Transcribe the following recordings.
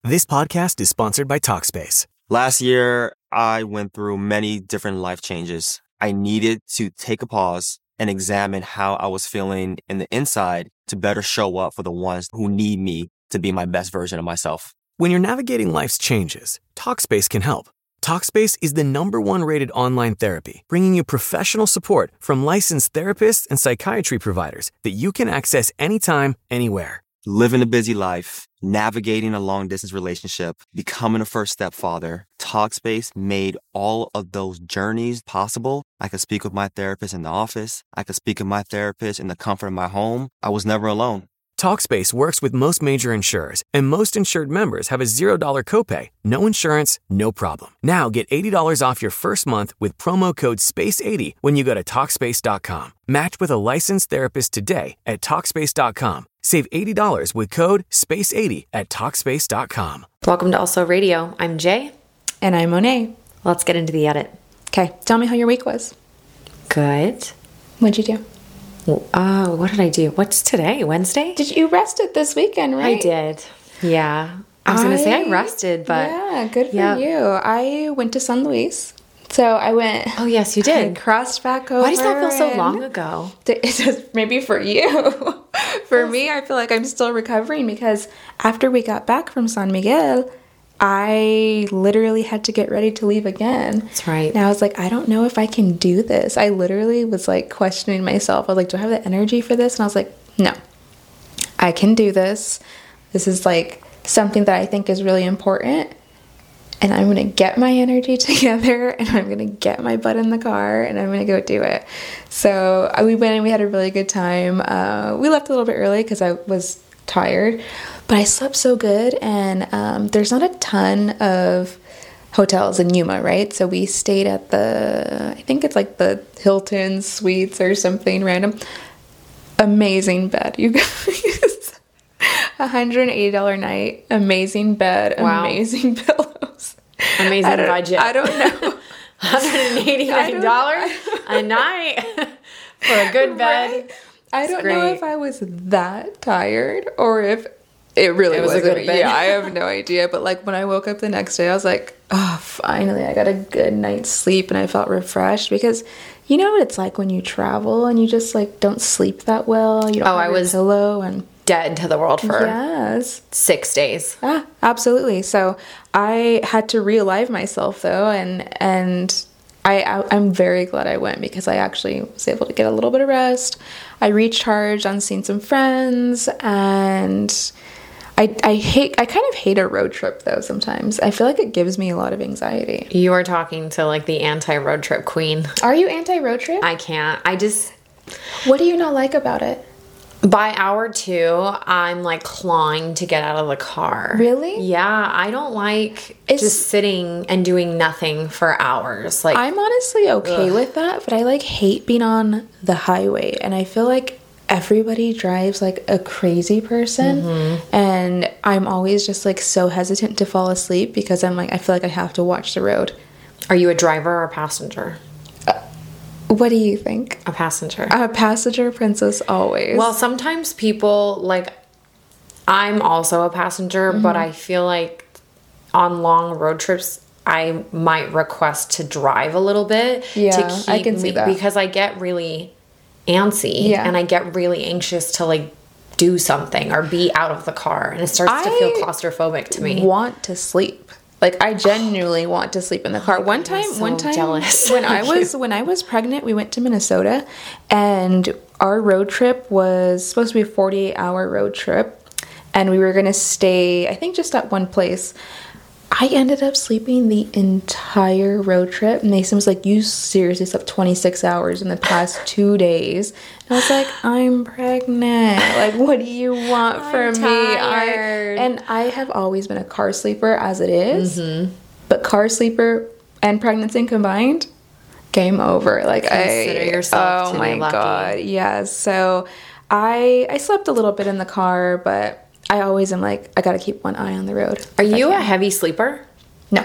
This podcast is sponsored by Talkspace. Last year, I went through many different life changes. I needed to take a pause and examine how I was feeling in the inside to better show up for the ones who need me to be my best version of myself. When you're navigating life's changes, Talkspace can help. Talkspace is the #1 rated online therapy, bringing you professional support from licensed therapists and psychiatry providers that you can access anytime, anywhere. Living a busy life, navigating a long-distance relationship, becoming a first-step father, Talkspace made all of those journeys possible. I could speak with my therapist in the office. I could speak with my therapist in the comfort of my home. I was never alone. Talkspace works with most major insurers, and most insured members have a $0 copay. No insurance, no problem. Now get $80 off your first month with promo code SPACE80 when you go to Talkspace.com. Match with a licensed therapist today at Talkspace.com. Save $80 with code SPACE80 at Talkspace.com. Welcome to Also Radio. I'm Jay. And I'm Monet. Let's get into the edit. Okay, tell me how your week was. Good. What'd you do? What did I do? What's today? Wednesday? You rested this weekend, right? I did. Yeah. I was going to say I rested, but... Yeah, good for you. I went to San Luis. So I went... Oh, yes, you did. I crossed back over. Why does that feel so long ago? It's just maybe for you. For me, I feel like I'm still recovering because after we got back from San Miguel, I literally had to get ready to leave again. That's right. And I was like, I don't know if I can do this. I literally was like questioning myself. I was like, do I have the energy for this? And I was like, no, I can do this. This is like something that I think is really important. And I'm going to get my energy together and I'm going to get my butt in the car and I'm going to go do it. So we went and we had a really good time. We left a little bit early because I was tired, but I slept so good. And there's not a ton of hotels in Yuma, right? So we stayed at I think it's like the Hilton Suites or something random. Amazing bed, you guys. $180 a night. Amazing bed. Wow. Amazing pillows. Amazing budget. I don't know. $189 a night for a good bed. Right? I don't know if I was that tired or if it really was a good bed. Yeah, I have no idea. But like when I woke up the next day, I was like, oh, finally, I got a good night's sleep and I felt refreshed because you know what it's like when you travel and you just like don't sleep that well. You don't have a pillow and dead to the world for 6 days. Absolutely. So I had to realign myself though, and I'm very glad I went because I actually was able to get a little bit of rest. I recharged on seeing some friends, and I kind of hate a road trip though sometimes. I feel like it gives me a lot of anxiety. You are talking to like the anti-road trip queen. Are you anti-road trip? I can't. What do you not like about it? By hour 2, I'm like clawing to get out of the car. Really? Yeah, I don't like just sitting and doing nothing for hours. Like I'm honestly okay with that, but I like hate being on the highway, and I feel like everybody drives like a crazy person, and I'm always just like so hesitant to fall asleep because I'm like I feel like I have to watch the road. Are you a driver or a passenger? What do you think? A passenger. A passenger princess always. Well, sometimes people, like, I'm also a passenger, but I feel like on long road trips, I might request to drive a little bit. Yeah, to keep I can see that. Because I get really antsy and I get really anxious to, like, do something or be out of the car. And it starts to feel claustrophobic to me. I want to sleep. Like I genuinely want to sleep in the car. One time, jealous. when I was pregnant, we went to Minnesota, and our road trip was supposed to be a 48-hour road trip, and we were gonna stay, I think, just at one place. I ended up sleeping the entire road trip. Mason was like, you seriously slept 26 hours in the past 2 days. And I was like, I'm pregnant. Like, what do you want from me? And I have always been a car sleeper as it is. But car sleeper and pregnancy combined, game over. Like, consider yourself to be lucky. Oh my God. Yeah. So I slept a little bit in the car, but I always am like, I gotta keep one eye on the road. Are you a heavy sleeper? No.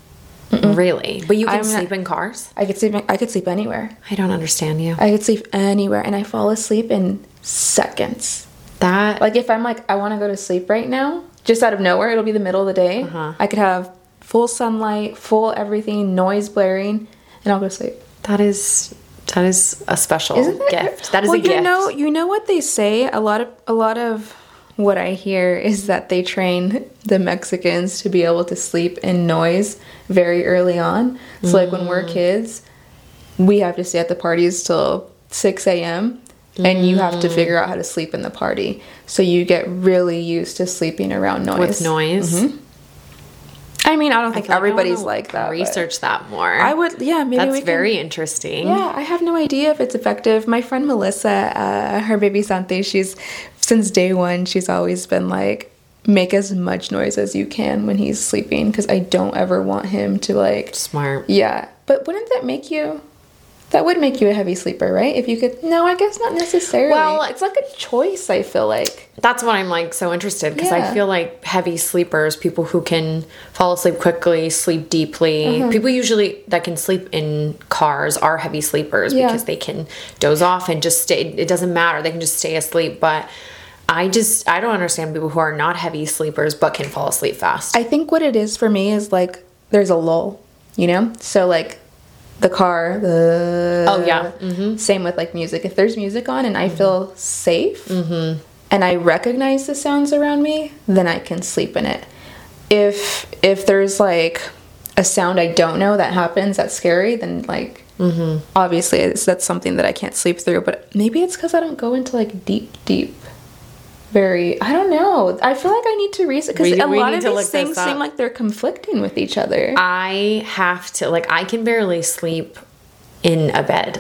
Really? But you can sleep in cars? I could sleep anywhere. I don't understand you. I could sleep anywhere, and I fall asleep in seconds. That... Like, if I'm like, I want to go to sleep right now, just out of nowhere, it'll be the middle of the day. I could have full sunlight, full everything, noise blaring, and I'll go to sleep. That is a special gift. That is a gift. You know what they say? A lot of what I hear is that they train the Mexicans to be able to sleep in noise very early on. So like when we're kids, we have to stay at the parties till 6 a.m. and you have to figure out how to sleep in the party. So you get really used to sleeping around noise. With noise? I mean, I don't think everybody's like that. Research that more. I would, yeah, maybe That's very interesting. Yeah, I have no idea if it's effective. My friend Melissa, her baby Santi, since day one, she's always been like, make as much noise as you can when he's sleeping, because I don't ever want him to like... Smart. Yeah, but wouldn't that make you... That would make you a heavy sleeper, right? If you could... No, I guess not necessarily. Well, it's like a choice, I feel like. That's why I'm like so interested, because I feel like heavy sleepers, people who can fall asleep quickly, sleep deeply, people usually that can sleep in cars are heavy sleepers because they can doze off and just stay. It doesn't matter. They can just stay asleep. But I don't understand people who are not heavy sleepers but can fall asleep fast. I think what it is for me is like there's a lull, you know? So like... the car, same with like music. If there's music on and I feel safe and I recognize the sounds around me, then I can sleep in it. If there's like a sound I don't know that happens that's scary, then like obviously that's something that I can't sleep through. But maybe it's because I don't go into like deep I don't know. I feel like I need to research, because a lot of these things seem like they're conflicting with each other. I have to, like, I can barely sleep in a bed.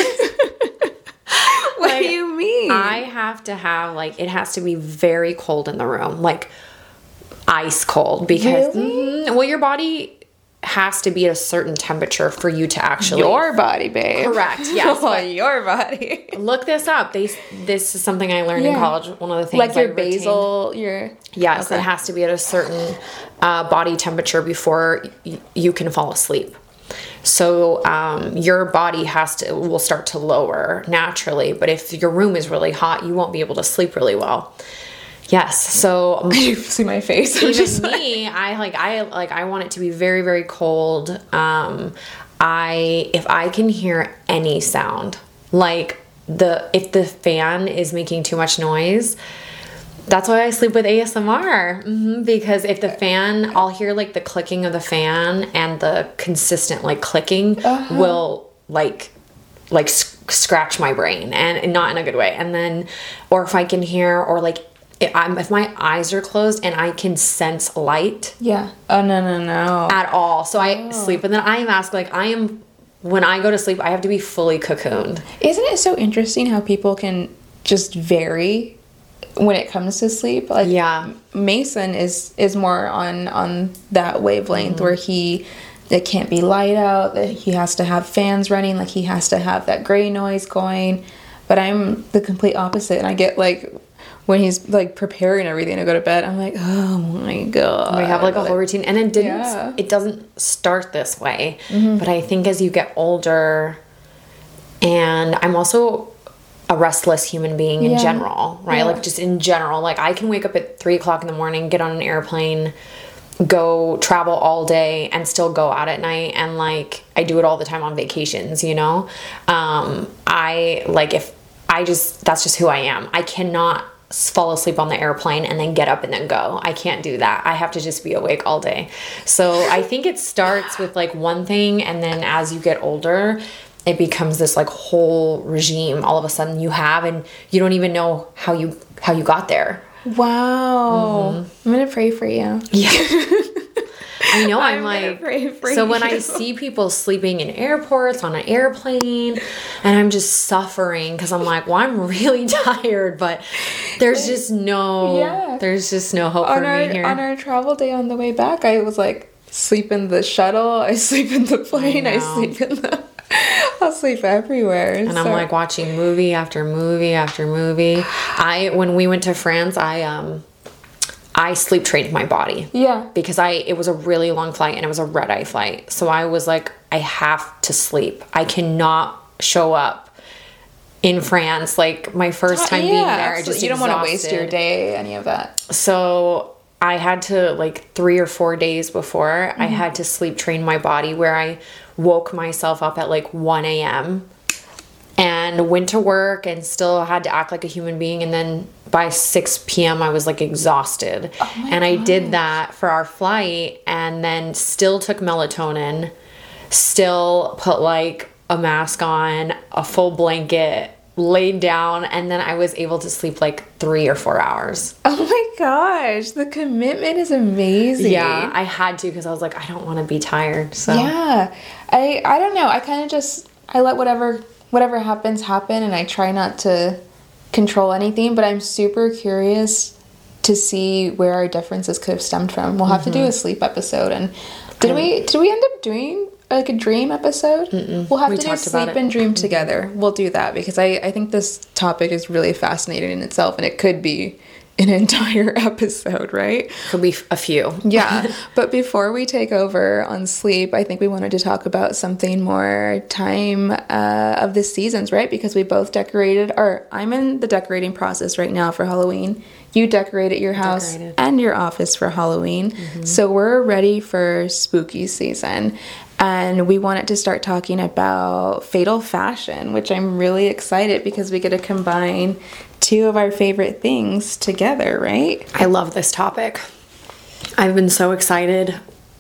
What do you mean? I have to have, like, it has to be very cold in the room, like ice cold, because well, your body has to be at a certain temperature for you to actually... Your body, babe. Correct, yes. Your body. Look this up. This is something I learned in college. One of the things like your basal, Yes, it has to be at a certain body temperature before you can fall asleep. So your body will start to lower naturally, but if your room is really hot, you won't be able to sleep really well. Yes, so you see my face. Even me, I want it to be very, very cold. If I can hear any sound, like if the fan is making too much noise, that's why I sleep with ASMR. Because if the fan, I'll hear like the clicking of the fan and the consistent like clicking will like scratch my brain, and not in a good way. And then, or if I can hear, or like if my eyes are closed and I can sense light. Yeah. Oh, no. At all. So I sleep. And then I am asked, like, when I go to sleep, I have to be fully cocooned. Isn't it so interesting how people can just vary when it comes to sleep? Like, Mason is more on that wavelength where it can't be light out, that he has to have fans running, like he has to have that gray noise going. But I'm the complete opposite, and I get like... when he's like preparing everything to go to bed, I'm like, oh my god. We have like a whole routine, and it doesn't start this way. But I think as you get older, and I'm also a restless human being in general, right? Like just in general, like I can wake up at 3:00 in the morning, get on an airplane, go travel all day, and still go out at night. And like I do it all the time on vacations, you know. That's just who I am. I cannot fall asleep on the airplane and then get up and then go. I can't do that. I have to just be awake all day. So I think it starts with like one thing, and then as you get older, it becomes this like whole regime all of a sudden you have, and you don't even know how you got there. Wow. I'm gonna pray for you. Yeah. I know. I'm like, so when you. I see people sleeping in airports, on an airplane, and I'm just suffering because I'm like, well, I'm really tired, but there's just no hope for me here. On our travel day on the way back, I was like, sleep in the shuttle, I sleep in the plane, I'll sleep everywhere. And I'm like watching movie after movie after movie. When we went to France, I sleep trained my body. Yeah. Because it was a really long flight, and it was a red-eye flight. So I was like, I have to sleep. I cannot show up in France, like my first time being there. You don't want to waste your day, any of that. So I had to, like 3 or 4 days before, I had to sleep train my body where I woke myself up at like 1 a.m. and went to work and still had to act like a human being. And then by 6 p.m. I was like exhausted. And I did that for our flight, and then still took melatonin, still put like a mask on, a full blanket, laid down, and then I was able to sleep like 3 or 4 hours. Oh my gosh, the commitment is amazing. Yeah, I had to, because I was like, I don't want to be tired. So Yeah. I don't know. I kind of just, I let whatever happens happen, and I try not to control anything, but I'm super curious to see where our differences could have stemmed from. We'll have to do a sleep episode. And did we end up doing like a dream episode? We'll have to do sleep and dream together. We'll do that, because I think this topic is really fascinating in itself, and it could be an entire episode, right? could be a few. Yeah. But before we take over on sleep, I think we wanted to talk about something more time of the seasons, right? Because we both decorated, or I'm in the decorating process right now for Halloween. You decorated your house and your office for Halloween. So we're ready for spooky season. And we wanted to start talking about fatal fashion, which I'm really excited because we get to combine two of our favorite things together, right? I love this topic. I've been so excited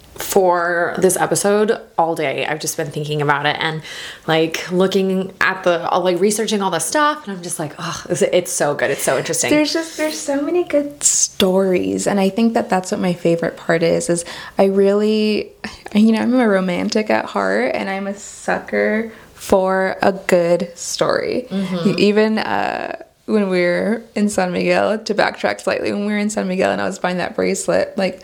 for this episode all day. I've just been thinking about it and like looking at like researching all the stuff, and I'm just like, oh, it's so good. It's so interesting. There's so many good stories, and I think that's what my favorite part is I really, I'm a romantic at heart, and I'm a sucker for a good story. Even when we were in San Miguel, to backtrack slightly, when we were in San Miguel and I was buying that bracelet, like,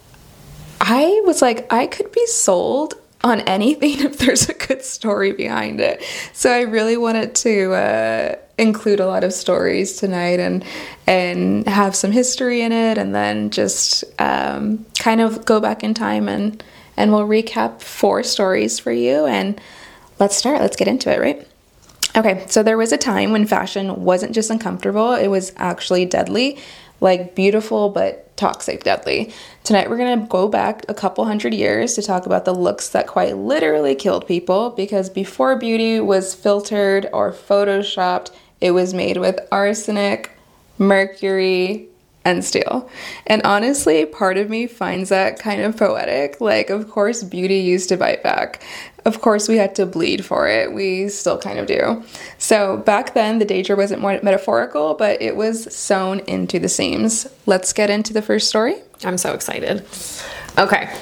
I was like, I could be sold on anything if there's a good story behind it. So I really wanted to include a lot of stories tonight and have some history in it, and then just kind of go back in time and we'll recap 4 stories for you. And let's get into it, right? Okay, so there was a time when fashion wasn't just uncomfortable, it was actually deadly, like beautiful but toxic deadly. Tonight we're going to go back a couple hundred years to talk about the looks that quite literally killed people, because before beauty was filtered or photoshopped, it was made with arsenic, mercury, and steel. And honestly, part of me finds that kind of poetic. Like, of course, beauty used to bite back. Of course, we had to bleed for it. We still kind of do. So back then, the danger wasn't more metaphorical, but it was sewn into the seams. Let's get into the first story. I'm so excited. Okay.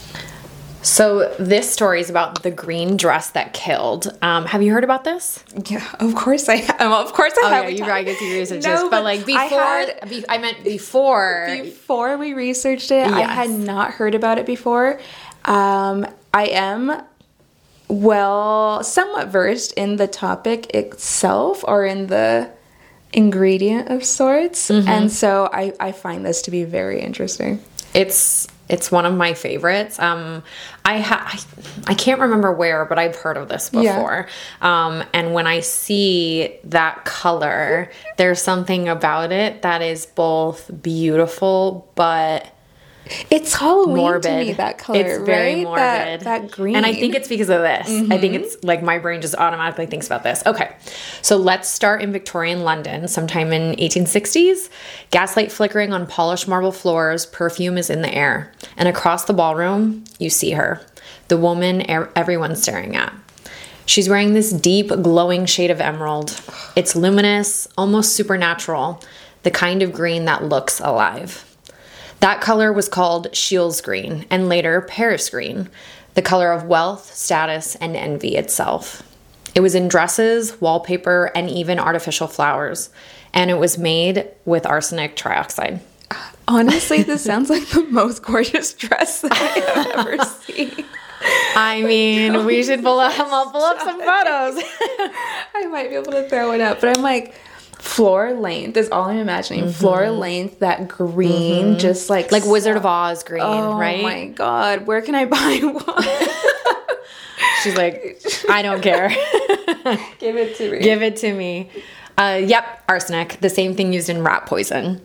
So this story is about the green dress that killed. Have you heard about this? Yeah, of course I have. Of course I have. Yeah, you probably get to research this. But like before, I meant before. Before we researched it, yes. I had not heard about it before. I am, somewhat versed in the topic itself, or in the ingredient of sorts. And so I find this to be very interesting. It's one of my favorites. I can't remember where, but I've heard of this before. Yeah. And when I see that color, there's something about it that is both beautiful, but it's Halloween morbid. To me, that color. It's very right? morbid. That green. And I think it's because of this. I think it's like my brain just automatically thinks about this. Okay. So let's start in Victorian London, sometime in 1860s. Gaslight flickering on polished marble floors, perfume is in the air. And across the ballroom, you see her. The woman everyone's staring at. She's wearing this deep, glowing shade of emerald. It's luminous, almost supernatural, the kind of green that looks alive. That color was called Scheele's green, and later Paris green, the color of wealth, status, and envy itself. It was in dresses, wallpaper, and even artificial flowers, and it was made with arsenic trioxide. Honestly, this sounds like the most gorgeous dress that I have ever seen. I mean, we should pull up some photos. I might be able to throw it up, but I'm like, floor length is all I'm imagining. Floor length, that green, just like Wizard of Oz green, right? Oh my God, where can I buy one? She's like, I don't care. Give it to me. Give it to me. Yep, arsenic, the same thing used in rat poison.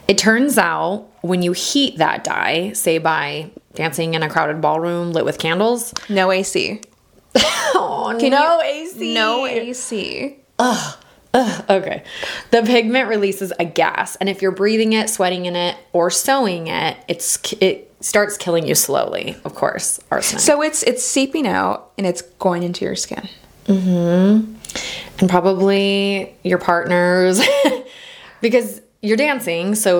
It turns out when you heat that dye, say by dancing in a crowded ballroom lit with candles. No AC. Oh, no AC. No AC. Okay. The pigment releases a gas, and if you're breathing it, sweating in it, or sewing it, it starts killing you slowly, of course, arsenic. So it's seeping out, and it's going into your skin. Mm-hmm. And probably your partners, because you're dancing, so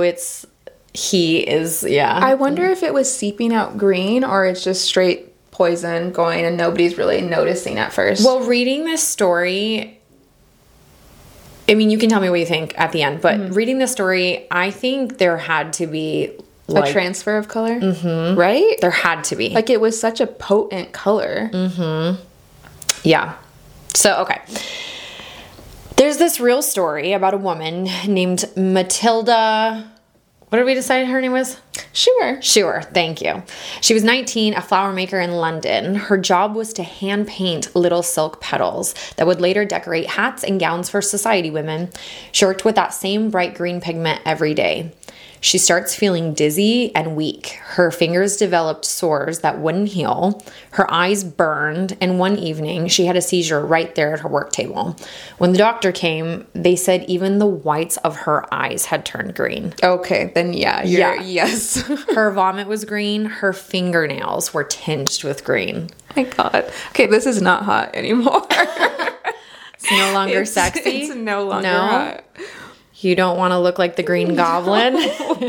I wonder if it was seeping out green, or it's just straight poison going and nobody's really noticing at first. Well, reading this story, I mean, you can tell me what you think at the end, but reading this story, I think there had to be a transfer of color, right? There had to be. Like, it was such a potent color. Yeah. So, okay. There's this real story about a woman named Matilda. What did we decide her name was? Sure. Thank you. She was 19, a flower maker in London. Her job was to hand paint little silk petals that would later decorate hats and gowns for society women. She worked with that same bright green pigment every day. She starts feeling dizzy and weak. Her fingers developed sores that wouldn't heal. Her eyes burned, and one evening she had a seizure right there at her work table. When the doctor came, they said even the whites of her eyes had turned green. Okay, then yes. Her vomit was green. Her fingernails were tinged with green. Oh my God. Okay, this is not hot anymore. It's no longer sexy. It's no longer hot. You don't want to look like the Green Goblin.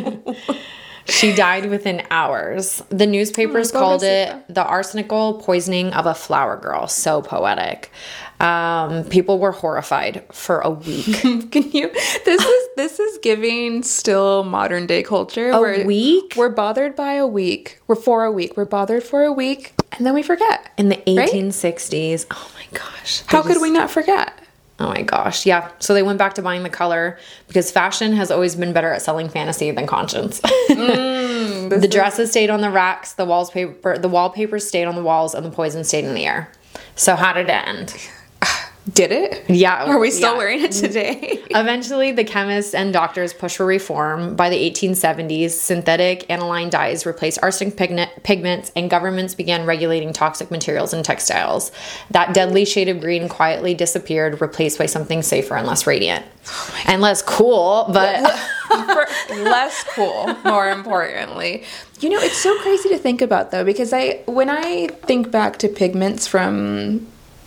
She died within hours. The newspapers called it the arsenical poisoning of a flower girl. So poetic. People were horrified for a week. Can you? This is giving still modern day culture. A week? We're bothered by a week. We're for a week. We're bothered for a week, and then we forget. In the 1860s. Right? Oh my gosh. How could we not forget? Oh my gosh. Yeah. So they went back to buying the color because fashion has always been better at selling fantasy than conscience. The dresses stayed on the racks, the wallpaper stayed on the walls, and the poison stayed in the air. So how did it end? Did it? Yeah. Are we still wearing it today? Eventually, the chemists and doctors pushed for reform. By the 1870s, synthetic aniline dyes replaced arsenic pigments, and governments began regulating toxic materials in textiles. That deadly shade of green quietly disappeared, replaced by something safer and less radiant. And less cool, but... less cool, more importantly. You know, it's so crazy to think about, though, because when I think back to pigments from...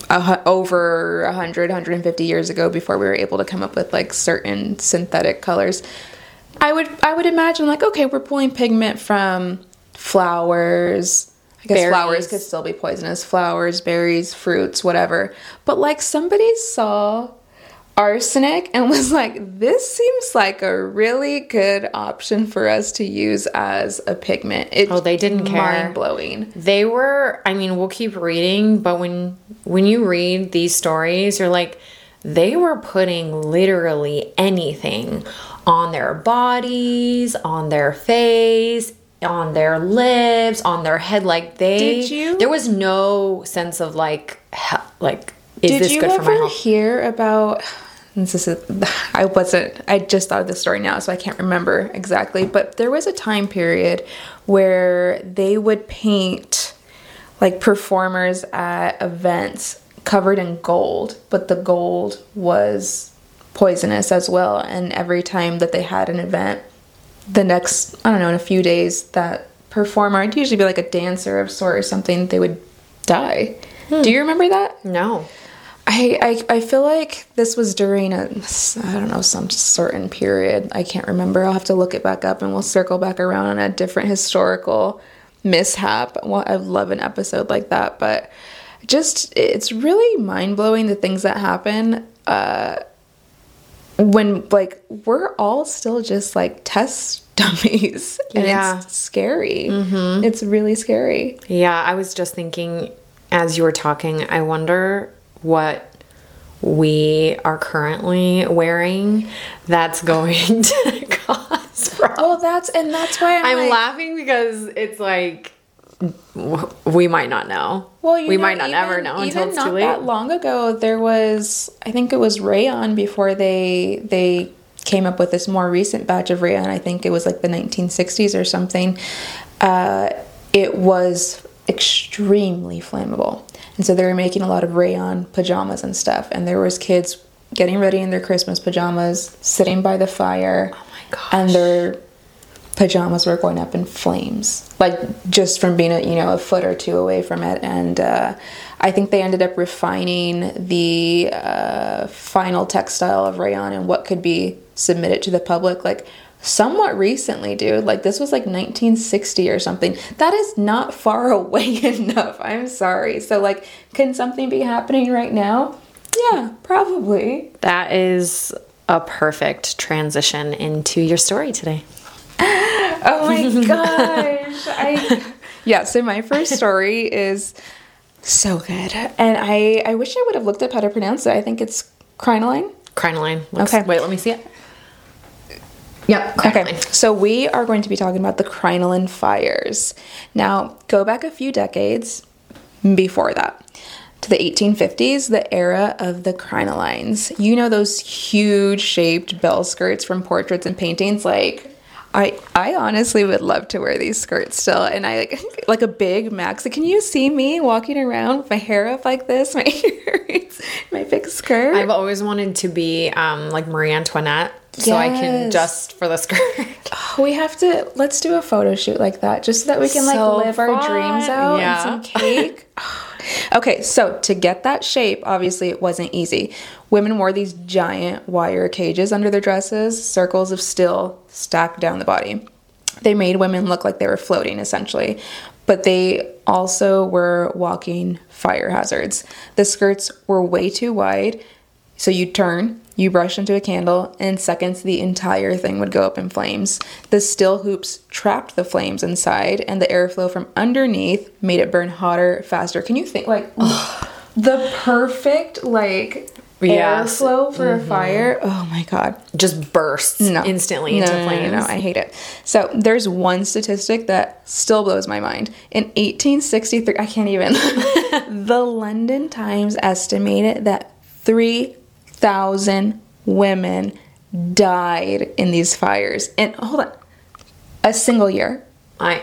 over 150 years ago, before we were able to come up with like certain synthetic colors, I would imagine like, okay, we're pulling pigment from flowers. I guess berries. Flowers could still be poisonous. Flowers, berries, fruits, whatever. But like somebody saw arsenic and was like, this seems like a really good option for us to use as a pigment. They didn't care. Mind-blowing. They were, I mean, we'll keep reading, but when you read these stories, you're like, they were putting literally anything on their bodies, on their face, on their lips, on their head. Like there was no sense of like, is this good for my health? Did you ever hear about... I just thought of this story now, so I can't remember exactly, but there was a time period where they would paint like performers at events covered in gold, but the gold was poisonous as well. And every time that they had an event, the next, I don't know, in a few days, that performer, it'd usually be like a dancer of sort or something, they would die. Do you remember that? No. I feel like this was during some certain period. I can't remember. I'll have to look it back up and we'll circle back around on a different historical mishap. Well, I'd love an episode like that, but it's really mind-blowing the things that happen when like we're all still just like test dummies, and it's scary. Mm-hmm. It's really scary. Yeah, I was just thinking as you were talking, I wonder what we are currently wearing that's going to cause problems. Well, that's why I'm laughing because it's like we might not know. Well, we might not ever know until it's too late. Not that long ago, there was, I think it was rayon before they came up with this more recent batch of rayon. I think it was like the 1960s or something. It was extremely flammable. And so they were making a lot of rayon pajamas and stuff. And there was kids getting ready in their Christmas pajamas, sitting by the fire. Oh my gosh. And their pajamas were going up in flames, like just from being a foot or two away from it. And I think they ended up refining the final textile of rayon and what could be submitted to the public like somewhat recently, dude. Like this was like 1960 or something. That is not far away enough. I'm sorry. So like, can something be happening right now? Yeah, probably. That is a perfect transition into your story today. Oh my gosh. Yeah, so my first story is so good. And I wish I would have looked up how to pronounce it. I think it's crinoline. Crinoline. Okay. Wait, let me see it. Yep. Crinoline. Okay. So we are going to be talking about the crinoline fires. Now, go back a few decades before that. To the 1850s, the era of the crinolines. You know those huge shaped bell skirts from portraits and paintings? Like, I honestly would love to wear these skirts still. And I like a big maxi. Can you see me walking around with my hair up like this? My earrings, my big skirt. I've always wanted to be like Marie Antoinette. So I can Yes. just for the skirt. Let's do a photo shoot like that just so that we can like So live our fun. dreams out Yeah. and some cake. Okay, so to get that shape, obviously it wasn't easy. Women wore these giant wire cages under their dresses, circles of steel stacked down the body. They made women look like they were floating essentially, but they also were walking fire hazards. The skirts were way too wide, so you'd turn, you brush into a candle, and in seconds the entire thing would go up in flames. The steel hoops trapped the flames inside, and the airflow from underneath made it burn hotter, faster. Can you think, like, the perfect, like, Yes. airflow for a fire? Oh my God. Just bursts instantly into flames. No, I hate it. So there's one statistic that still blows my mind. In 1863, I can't even, the London Times estimated that 3,000 women died in these fires. And hold on, a single year. I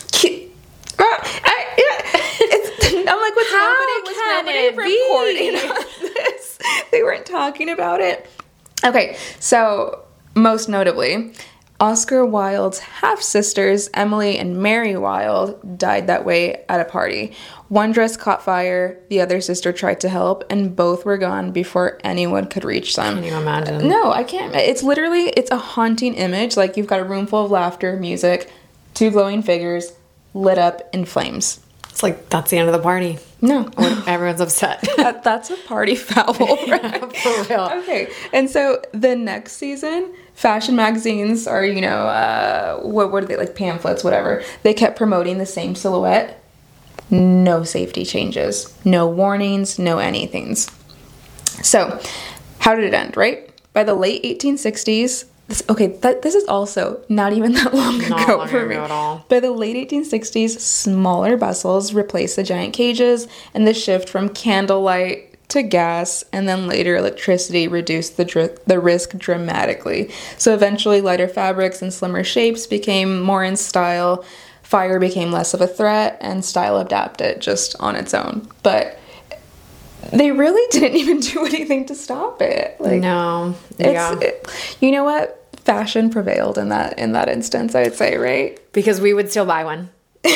I'm like, was can nobody it be? reporting on this? They weren't talking about it. Okay, so most notably, Oscar Wilde's half-sisters, Emily and Mary Wilde, died that way at a party. One dress caught fire, the other sister tried to help, and both were gone before anyone could reach them. Can you imagine? No, I can't. It's a haunting image. Like, you've got a room full of laughter, music, two glowing figures lit up in flames. It's like that's the end of the party. No. Everyone's upset. That's a party foul, right? For real. Okay, and so the next season, fashion magazines are, what are they, like pamphlets, whatever. They kept promoting the same silhouette. No safety changes, no warnings, no anythings. So, how did it end, right? By the late 1860s, this is also not even that long ago for me. At all. By the late 1860s, smaller vessels replaced the giant cages, and the shift from candlelight to gas and then later electricity reduced the risk dramatically. So eventually lighter fabrics and slimmer shapes became more in style, fire became less of a threat, and style adapted just on its own. But they really didn't even do anything to stop it. Like, No. you know what? Fashion prevailed in that instance, I would say, right? Because we would still buy one.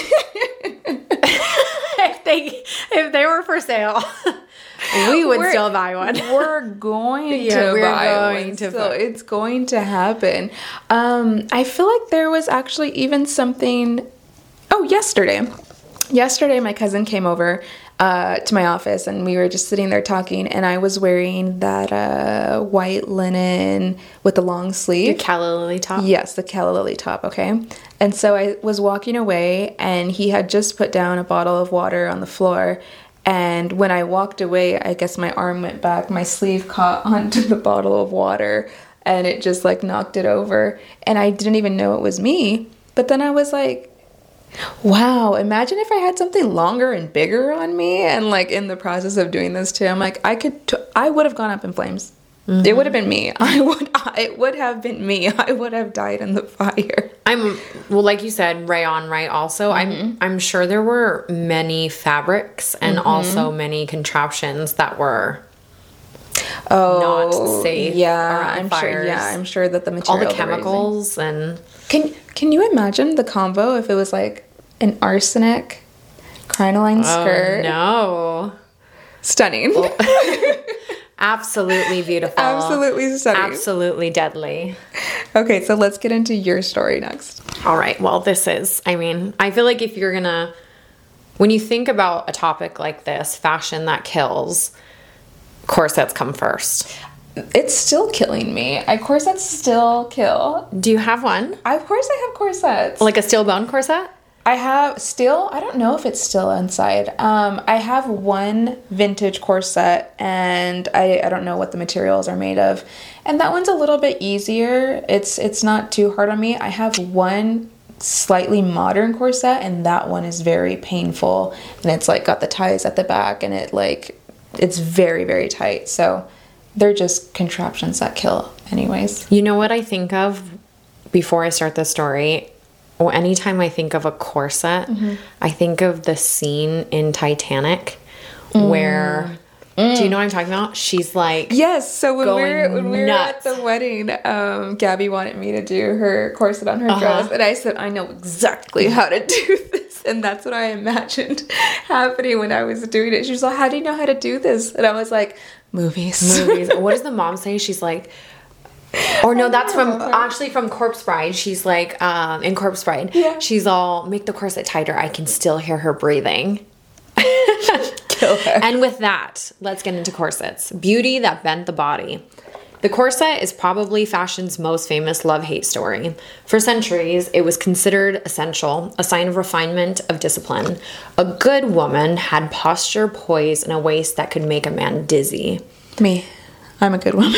if they were for sale, we would still buy one. We're going to buy one. So it's going to happen. I feel like there was actually even something. Oh, yesterday my cousin came over to my office, and we were just sitting there talking, and I was wearing that white linen with the long sleeve. The calla lily top? Yes, the calla lily top, okay? And so I was walking away, and he had just put down a bottle of water on the floor, and when I walked away, I guess my arm went back, my sleeve caught onto the bottle of water, and it just, like, knocked it over, and I didn't even know it was me, but then I was like, wow, imagine if I had something longer and bigger on me, and like in the process of doing this too, I'm like, I would have gone up in flames. It would have been me. It would have been me. I would have died in the fire. Well, like you said, rayon, right? Also, I'm sure there were many fabrics and also many contraptions that were not safe. Yeah, I'm sure. Yeah, I'm sure that the material, all the chemicals and. Can you imagine the combo if it was like an arsenic crinoline skirt? No. Stunning. Absolutely beautiful. Absolutely stunning. Absolutely deadly. Okay, so let's get into your story next. All right. Well, I feel like if you're gonna, when you think about a topic like this, fashion that kills, corsets come first. It's still killing me. Corsets still kill. Do you have one? Of course I have corsets. Like a steel bone corset? I have still, I don't know if it's still inside. I have one vintage corset and I don't know what the materials are made of. And that one's a little bit easier. It's not too hard on me. I have one slightly modern corset and that one is very painful. And it's like got the ties at the back and it's very, very tight. So they're just contraptions that kill anyways. You know what I think of before I start the story? Well, anytime I think of a corset, I think of the scene in Titanic where, do you know what I'm talking about? She's like, yes. So when we were nuts. at the wedding, Gabby wanted me to do her corset on her dress, and I said, I know exactly how to do this, and that's what I imagined happening when I was doing it. She was like, how do you know how to do this? And I was like, movies. What does the mom say? She's like, or no, that's from Corpse Bride. She's like, in Corpse Bride, she's all, make the corset tighter. I can still hear her breathing. Kill her. And with that, let's get into corsets. Beauty that bent the body. The corset is probably fashion's most famous love-hate story. For centuries, it was considered essential, a sign of refinement, of discipline. A good woman had posture, poise, and a waist that could make a man dizzy. Me. I'm a good woman.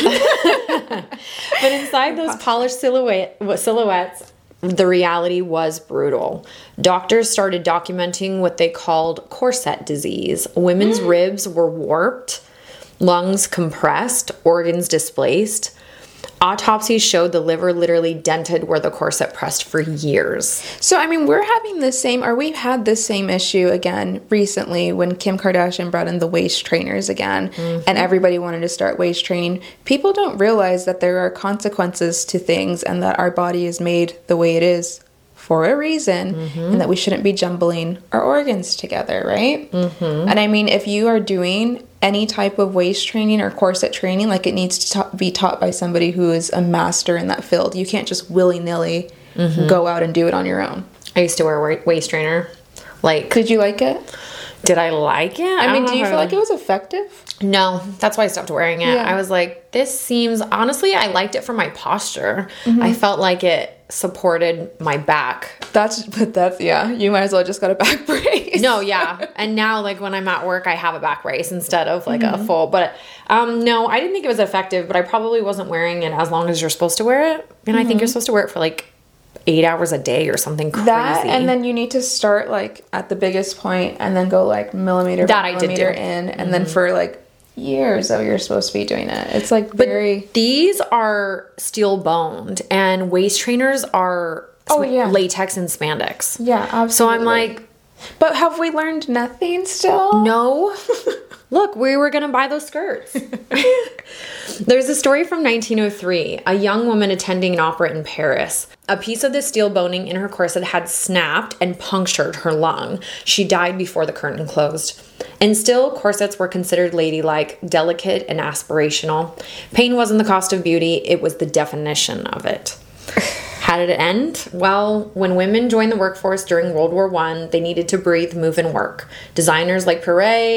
But inside those polished silhouettes, the reality was brutal. Doctors started documenting what they called corset disease. Women's ribs were warped, lungs compressed, organs displaced. Autopsies showed the liver literally dented where the corset pressed for years. So, I mean, we've had this same issue again recently when Kim Kardashian brought in the waist trainers again, and everybody wanted to start waist training. People don't realize that there are consequences to things and that our body is made the way it is for a reason, and that we shouldn't be jumbling our organs together, right? And I mean, if you are doing any type of waist training or corset training, like it needs to be taught by somebody who is a master in that field. You can't just willy-nilly go out and do it on your own. I used to wear a waist trainer. Like, did you like it? Did I like it? I mean, do you feel like it was effective? No, that's why I stopped wearing it. Yeah. I was like, this seems, honestly, I liked it for my posture. I felt like it supported my back. That's, yeah, you might as well just got a back brace. No, yeah. And now, like, when I'm at work, I have a back brace instead of, like, a full. But, no, I didn't think it was effective, but I probably wasn't wearing it as long as you're supposed to wear it. And I think you're supposed to wear it for, like, 8 hours a day or something crazy. That, and then you need to start, like, at the biggest point and then go, like, millimeter by millimeter in. And then for, like, years that you're supposed to be doing it. It's, like, very... These are steel boned, and waist trainers are latex and spandex. Yeah, absolutely. So I'm like... But have we learned nothing still? No. Look, we were going to buy those skirts. There's a story from 1903. A young woman attending an opera in Paris. A piece of the steel boning in her corset had snapped and punctured her lung. She died before the curtain closed. And still, corsets were considered ladylike, delicate, and aspirational. Pain wasn't the cost of beauty, it was the definition of it. How did it end? Well, when women joined the workforce during World War I, they needed to breathe, move, and work. Designers like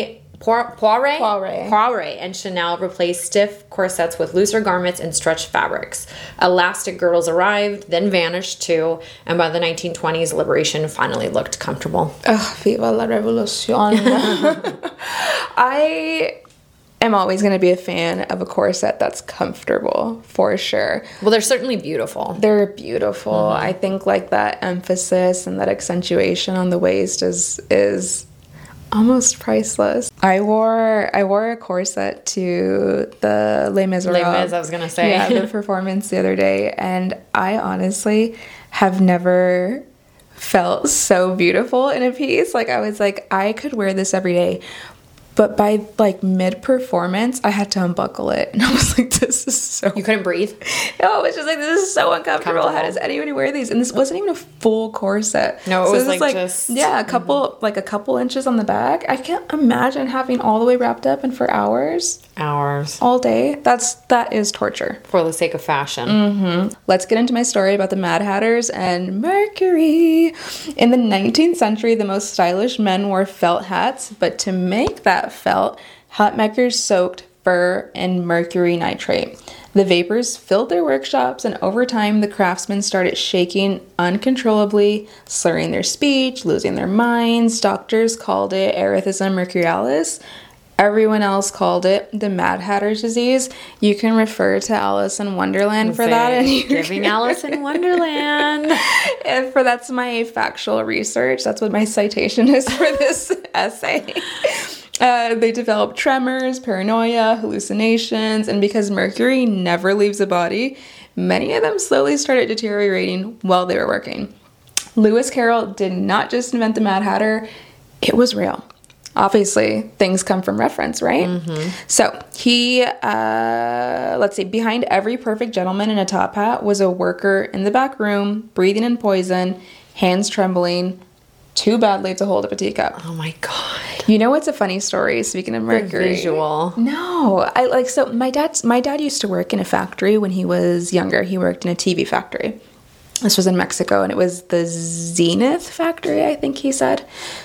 Poiret and Chanel replaced stiff corsets with looser garments and stretched fabrics. Elastic girdles arrived, then vanished too, and by the 1920s, liberation finally looked comfortable. Viva la revolution. I'm always going to be a fan of a corset that's comfortable, for sure. Well, they're certainly beautiful. They're beautiful. I think, like, that emphasis and that accentuation on the waist is almost priceless. I wore a corset to the Les Miserables. Les Mis, I was gonna say. Yeah, the performance the other day, and I honestly have never felt so beautiful in a piece. Like, I was like, I could wear this every day. But by like mid-performance, I had to unbuckle it. And I was like, this is so... You couldn't breathe? No, it was just like, this is so uncomfortable. How does anybody wear these? And this wasn't even a full corset. No, it was like just... Yeah, a couple inches on the back. I can't imagine having all the way wrapped up and for hours. All day. That is torture. For the sake of fashion. Let's get into my story about the Mad Hatters and Mercury. In the 19th century, the most stylish men wore felt hats, but to make that felt, hat makers soaked fur in mercury nitrate. The vapors filled their workshops, and over time, the craftsmen started shaking uncontrollably, slurring their speech, losing their minds. Doctors called it erythema mercurialis. Everyone else called it the Mad Hatter's disease. You can refer to Alice in Wonderland for that. And giving Alice in Wonderland. And that's my factual research. That's what my citation is for this essay. They developed tremors, paranoia, hallucinations, and because mercury never leaves the body, many of them slowly started deteriorating while they were working. Lewis Carroll did not just invent the Mad Hatter, it was real. Obviously, things come from reference, right? So he, let's see, behind every perfect gentleman in a top hat was a worker in the back room, breathing in poison, hands trembling, too badly to hold up a teacup. Oh my God. You know what's a funny story, speaking of mercury? The visual. No. My dad used to work in a factory when he was younger. He worked in a TV factory. This was in Mexico, and it was the Zenith factory, I think he said.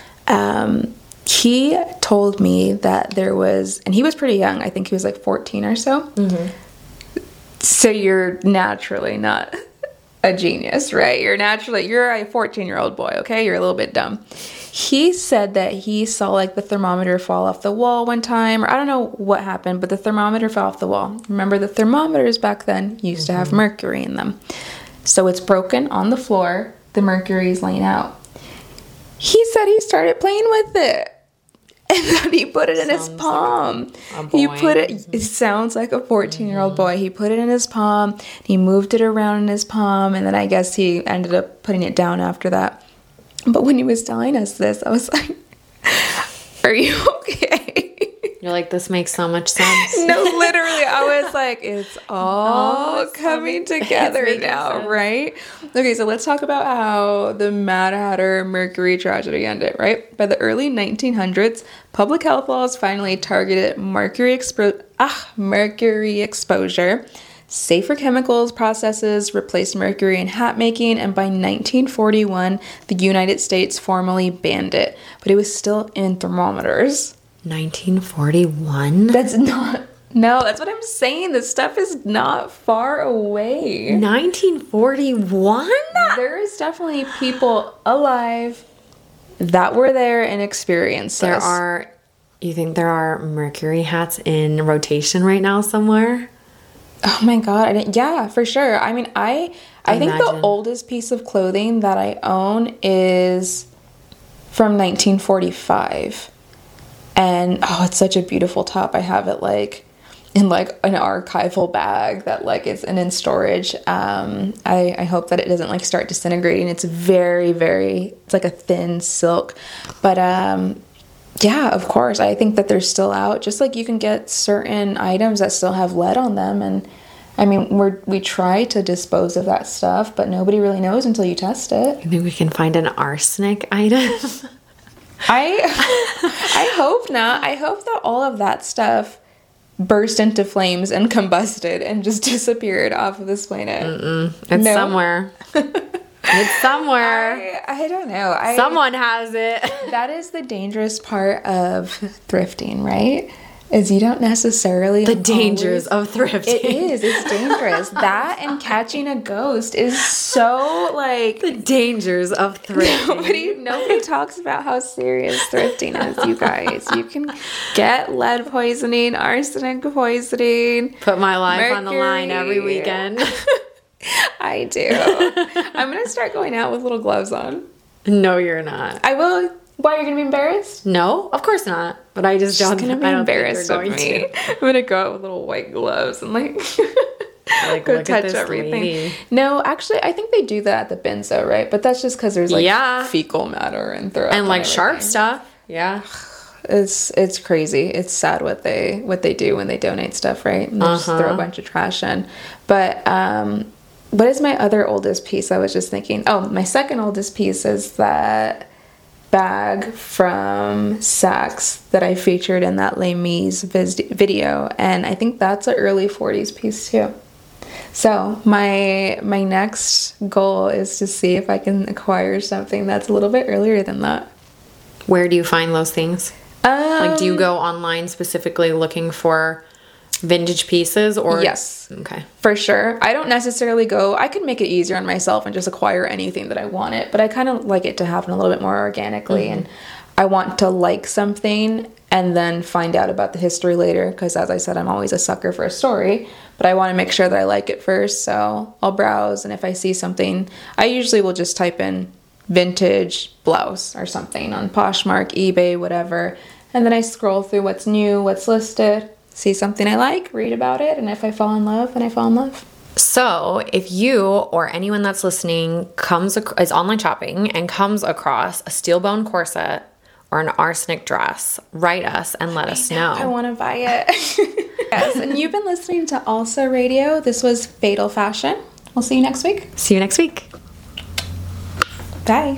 He told me that there was, and he was pretty young. I think he was like 14 or so. So you're naturally not a genius, right? You're a 14-year-old boy, okay? You're a little bit dumb. He said that he saw like the thermometer fall off the wall one time, or I don't know what happened, but the thermometer fell off the wall. Remember, the thermometers back then used to have mercury in them. So it's broken on the floor. The mercury is laying out. He said he started playing with it. And then he put it in his palm. It sounds like a 14-year-old boy. He put it in his palm. He moved it around in his palm. And then I guess he ended up putting it down after that. But when he was telling us this, I was like, are you okay? You're like, this makes so much sense. No, literally, I was like, it's all coming together now, sense. Right? Okay, so let's talk about how the Mad Hatter Mercury tragedy ended, right? By the early 1900s, public health laws finally targeted mercury exposure. Safer chemicals processes replaced mercury in hat making, and by 1941, the United States formally banned it, but it was still in thermometers. 1941? That's what I'm saying. This stuff is not far away. 1941? There is definitely people alive that were there and experienced this. You think there are mercury hats in rotation right now somewhere? Oh my God. Yeah, for sure. I mean, I think the oldest piece of clothing that I own is from 1945. And it's such a beautiful top. I have it like in like an archival bag that like it's in storage. I hope that it doesn't like start disintegrating. It's very, very, it's like a thin silk. But yeah, of course. I think that they're still out. Just like you can get certain items that still have lead on them. And I mean, we try to dispose of that stuff, but nobody really knows until you test it. You think we can find an arsenic item? I hope not. I hope that all of that stuff burst into flames and combusted and just disappeared off of this planet. It's somewhere. It's somewhere. I don't know. Someone has it. That is the dangerous part of thrifting, right? Is you don't necessarily... The dangers of thrifting. It is. It's dangerous. That and catching a ghost is so like... The dangers of thrifting. Nobody talks about how serious thrifting is, you guys. You can get lead poisoning, arsenic poisoning. Put my life on the line every weekend. I do. I'm going to start going out with little gloves on. No, you're not. I will Why, you're gonna be embarrassed? No, of course not. But I just don't. She's gonna be I don't embarrassed think of they're me. I'm gonna go out with little white gloves and like Like, go look at touch this everything. lady. No, actually, I think they do that at the bins though, right? But that's just because there's like fecal matter and throw up And like sharp everything. stuff. Yeah. It's crazy. It's sad what they do when they donate stuff, right? And they just throw a bunch of trash in. But what is my other oldest piece? I was just thinking. Oh, my second oldest piece is that bag from Saks that I featured in that Les Mis video, and I think that's an early 40s piece too. So my next goal is to see if I can acquire something that's a little bit earlier than that. Where do you find those things? Like, do you go online specifically looking for vintage pieces or? Yes. Okay. For sure. I don't necessarily go, I could make it easier on myself and just acquire anything that I wanted, but I kind of like it to happen a little bit more organically. And I want to like something and then find out about the history later, because as I said, I'm always a sucker for a story, but I want to make sure that I like it first. So I'll browse, and if I see something, I usually will just type in vintage blouse or something on Poshmark, eBay, whatever, and then I scroll through what's new, what's listed, see something I like, read about it, and if I fall in love, then I fall in love. So if you or anyone that's listening is online shopping and comes across a steel bone corset or an arsenic dress, write us and let us know. I want to buy it. Yes, and you've been listening to Also Radio. This was Fatal Fashion. We'll see you next week. See you next week. Bye.